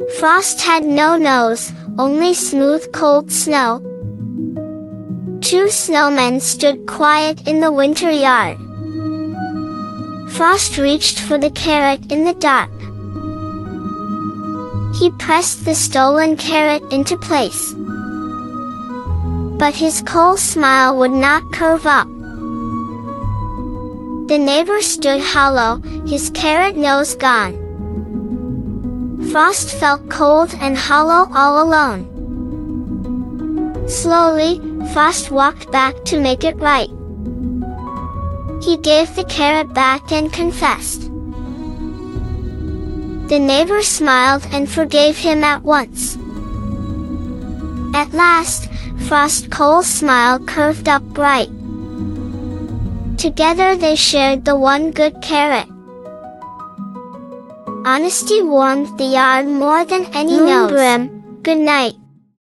Frost had no nose, only smooth cold snow. Two snowmen stood quiet in the winter yard. Frost reached for the carrot in the dark. He pressed the stolen carrot into place. But his cold smile would not curve up. The neighbor stood hollow, his carrot nose gone. Frost felt cold and hollow all alone. Slowly, Frost walked back to make it right. He gave the carrot back and confessed. The neighbor smiled and forgave him at once. At last, Frost's cold smile curved up bright. Together they shared the one good carrot. Honesty warmed the yard more than any nose. Good night.